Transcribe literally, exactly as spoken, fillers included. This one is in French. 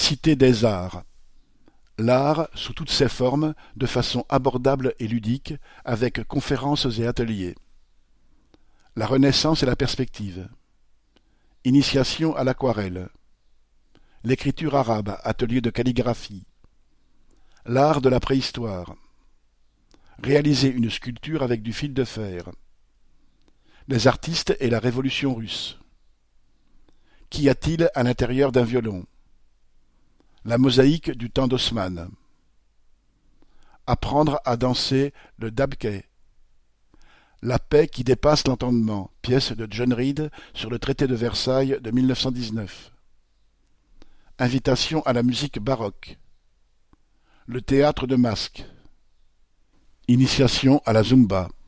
Cité des arts. L'art sous toutes ses formes, de façon abordable et ludique, avec conférences et ateliers. La Renaissance et la perspective. Initiation à l'aquarelle. L'écriture arabe, atelier de calligraphie. L'art de la préhistoire. Réaliser une sculpture avec du fil de fer. Les artistes et la révolution russe. Qu'y a-t-il à l'intérieur d'un violon? La mosaïque du temps d'Haussmann. Apprendre à danser le dabkeh. La paix qui dépasse l'entendement, pièce de John Reed sur le traité de Versailles de mille neuf cent dix-neuf. Invitation à la musique baroque. Le théâtre de masques. Initiation à la Zumba.